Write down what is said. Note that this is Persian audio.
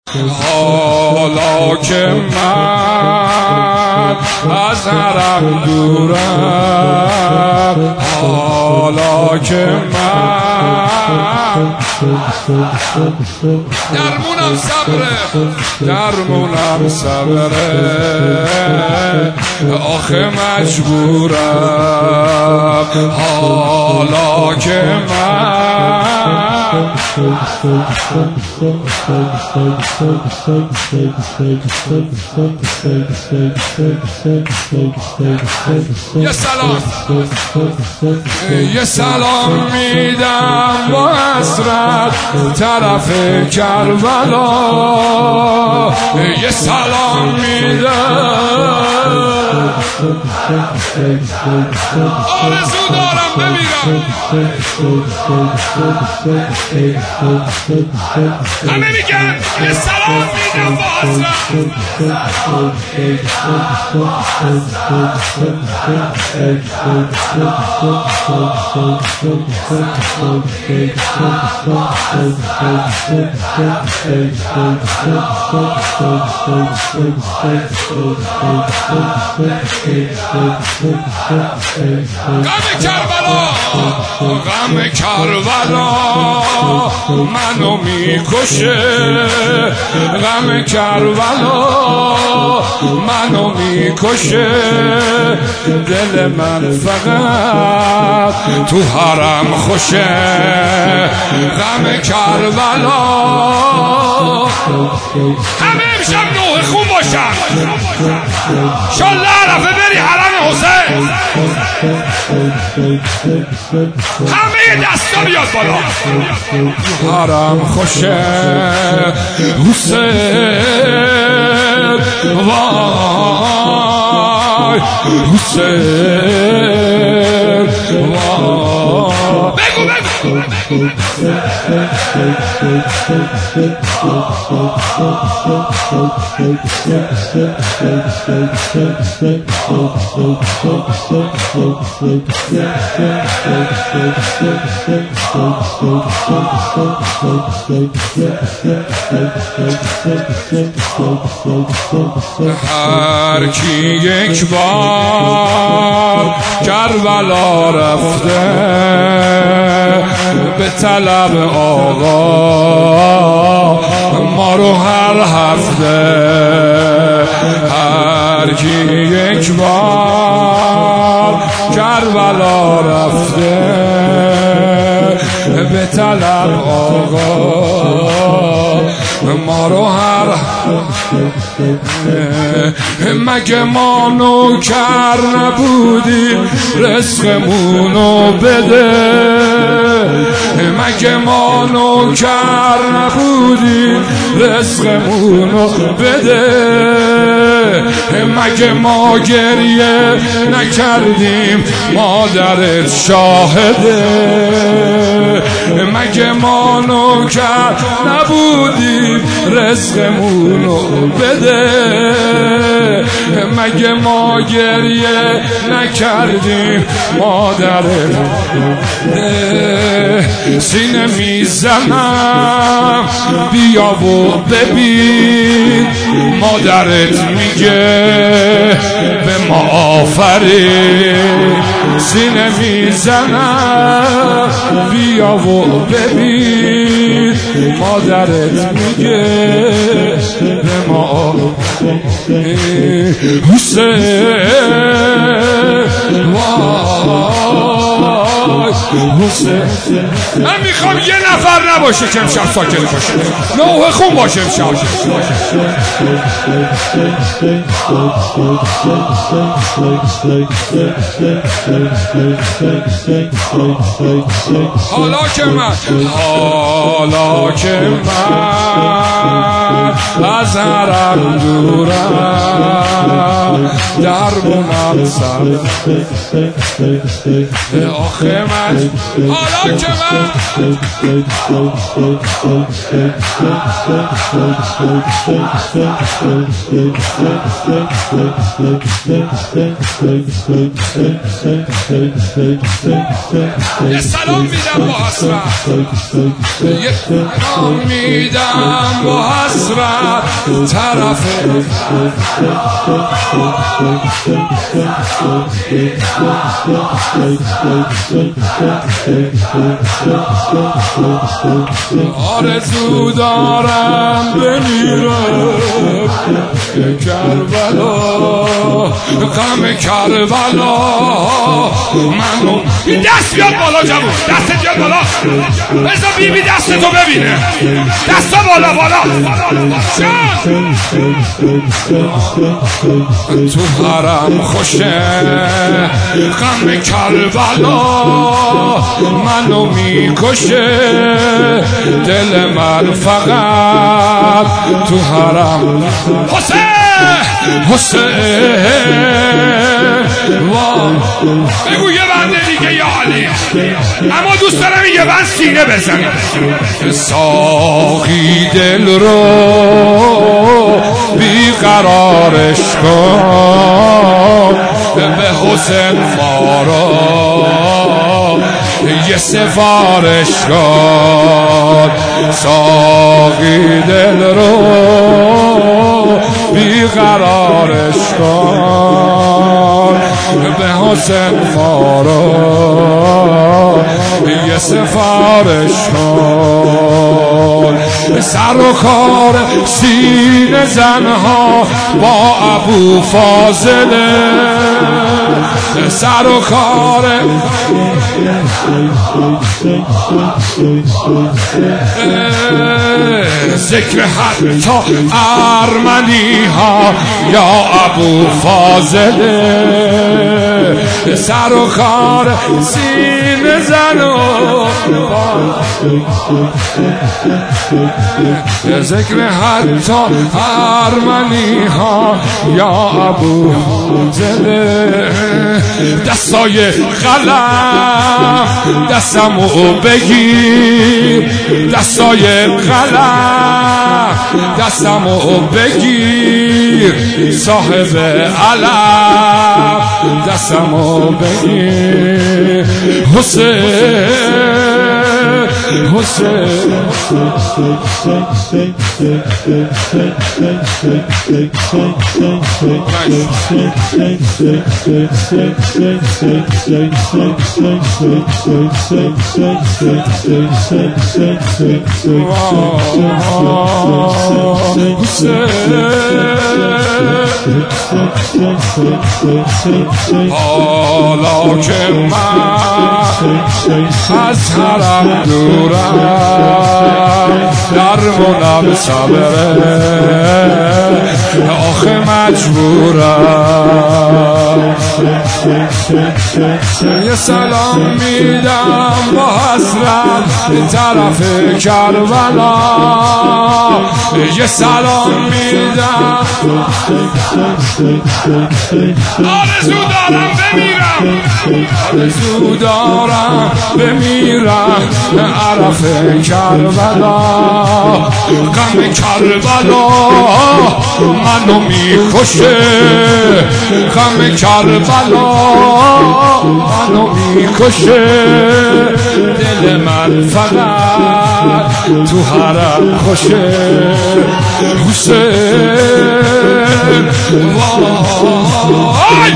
حالا که من از حرم دورم، حالا که من درمونم صبره، درمونم صبره، آخه مجبورم. حالا که من یه سلام، یه سلام میدم با حسرت طرف کربلا، یه سلام میدم، آرزو دارم بمیرم. همه میگن یه سلام میدم با حسرت. غم کربلا، غم کربلا منو میکشه، غم کربلا منو میکشه، دل من فقط تو حرم خوشه. غم کربلا همه امشب نوح خون باشن، انشالله عرفه بری حرم حسین، همه دستا بیاد بالا. حرم خوشه حسین، وای حسین، وای بگو بگو. هر کی یک بار کربلا رفته به طلب آقا ما رو هر هفته، هر کی یک بار کربلا رفته به طلب آقا ما رو هر مگه ما نوکر نبودیم رزقمونو بده، مگه ما نوکر نبودیم رزقمونو بده، مگه ما گریه نکردیم مادرت شاهده، مگه ما نوکر نبودیم رزقمونو بده، مگه ما گریه نکردیم مادرت. سینه میزنم بیا و ببین مادرت میگه به ما آفرین، سینه میزنم بیا و ببین مادرت میگه به ما آفرین. حسین وای حسین، من میخوام یه نفر نباشه که امشب ساکت باشه، نوح خون باشه امشب. حالا که من، حالا که من از حرم دورم درمونم سر آخه من حالا که من یه سلام میدم با حسرت یه سلام میدم با حسرت طرف آرزو دارم بمیرم کربلا غم کربلا منو دست بیاد بالا جوون دست بیاد بالا بذار بیبی دست تو ببینه دست بالا بالا تو حرم خوشه غم کربلا منو میکشه دل من فقط تو حرم حسین بگو یه بنده دیگه یا علی اما دوست دارم یه بند سینه بزنم ساقی دل رو بیقرارش کن به حسین فارا یه سفارش کن ساقی دل رو بیقرارش کن به حسین فارا یه سفارش کن سر و کار سینه زنها با ابو فاضله سر و کار ذکر حتی ارمنی ها یا ابو فاضله سر و کار سینه زن ذکر حتی ارمنی ها یا ابو فاضله دستای قلم دستمو بگیر دستای قلم دستمو بگیر صاحب علم دستمو بگیر حسین حالا که من از حرم دورم درمونم صبره آخه مجبورم یه سلام میدم با حسرت طرف کربلا یه سلام میدم آرزو دارم بمیرم آرزو دارم بمیرم عرف کربلا غم کربلا منو میکشه غم کربلا منو میکشه دل من فقط تو حرم خوشه حسین وای